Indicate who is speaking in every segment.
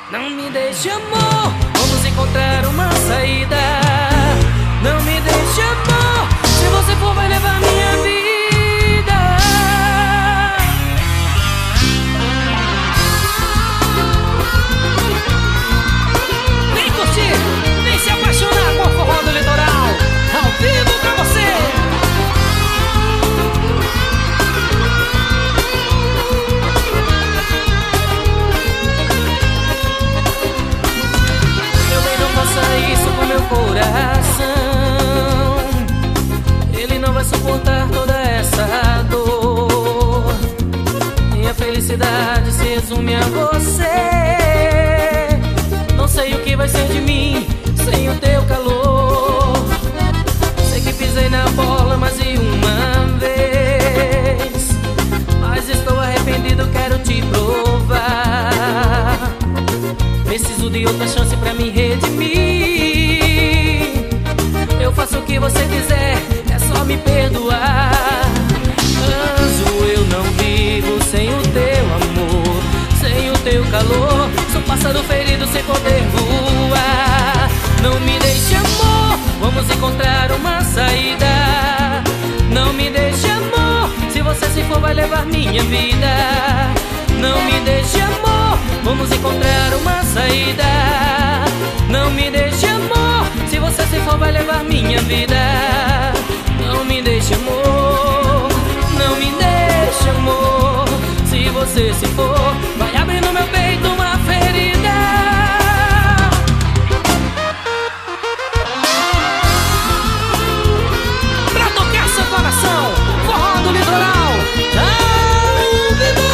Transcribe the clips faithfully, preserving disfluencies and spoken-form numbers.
Speaker 1: Não me deixe, amor, vamos encontrar uma saída. Não me deixe, amor, se você for vai levar minha vida. Vem curtir, vem se apaixonar com o forró do litoral, ao vivo pra você. Isso com meu coração, ele não vai suportar toda essa dor. Minha felicidade se resume a você. Não sei o que vai ser de mim sem o teu calor. Sei que pisei na bola mais de uma vez, mas estou arrependido, quero te provar. Preciso de outra chance pra me redimir. Eu faço o que você quiser, é só me perdoar. Anjo, eu não vivo sem o teu amor, sem o teu calor. Sou pássaro ferido sem poder voar. Não me deixe, amor, vamos encontrar uma saída. Não me deixe, amor, se você se for vai levar minha vida. Não me deixe, amor, vamos encontrar uma saída. Não me deixe, amor, se você se for vai levar minha vida. Não me deixe, amor, não me deixe, amor, se você se for vai abrir no meu peito uma ferida. Pra tocar seu coração, forró do litoral, ao vivo.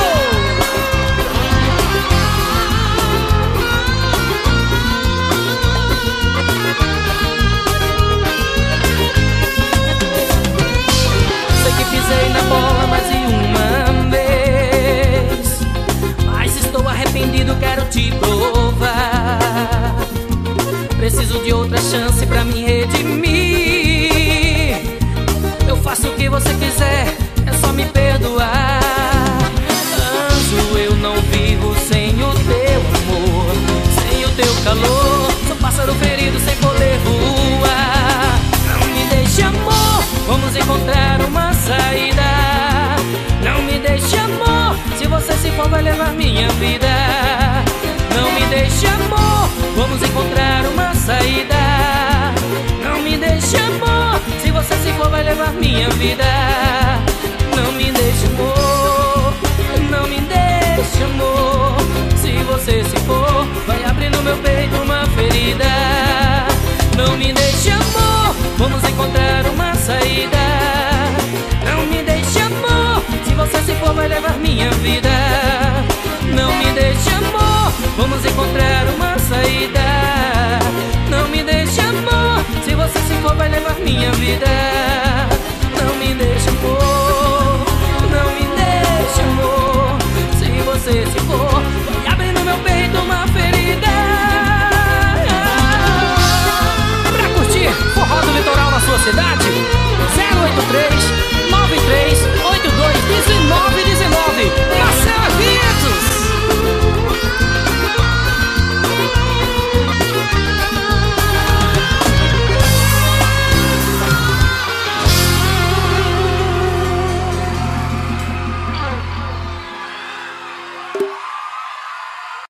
Speaker 1: Pisei na bola mais de uma vez, mas estou arrependido, quero te provar. Preciso de outra chance pra me redimir. Eu faço o que você quiser, é só me perdoar. Anjo, eu não vivo sem o teu amor, sem o teu calor. Sou pássaro ferido sem poder voar. Não me deixe, amor, vamos encontrar uma saída. Não me deixe, amor, se você se for vai levar minha vida. Não me deixe, amor, vamos encontrar uma saída. Não me deixe, amor, se você se for vai levar minha vida. Não me deixe, amor, não me deixe, amor, se você se for vai abrir no meu peito uma ferida. Não me deixe, amor, vamos encontrar uma saída. Não me deixe, amor, se você se for vai levar minha vida. Não me deixe, amor, vamos encontrar uma saída. Não me deixe, amor, se você se for vai levar minha vida.